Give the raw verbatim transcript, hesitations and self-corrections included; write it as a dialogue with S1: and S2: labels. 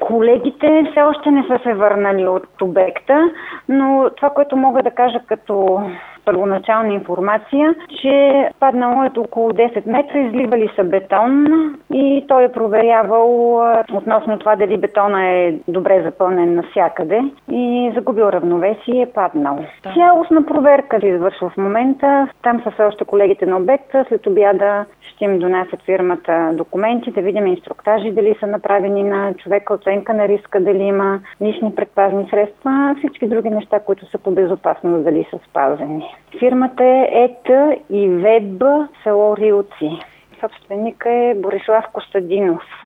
S1: Колегите все още не са се върнали от обекта, но това, което мога да кажа като първоначална информация, че паднало е около десет метра, изливали са бетон и той е проверявал относно това дали бетона е добре запълнен навсякъде и загубил равновесие и е паднал. Цялостна проверка се извършва в момента. Там са все още колегите на обекта. След обяда ще им донасят фирмата документи, да видим инструктажи дали са направени на човека, оценка на риска, дали има лични предпазни средства, всички други неща, които са по безопасност, дали са спазени. Фирмата е ЕТ и ВЕБ село Рилци. Собственик е Борислав Костадинов.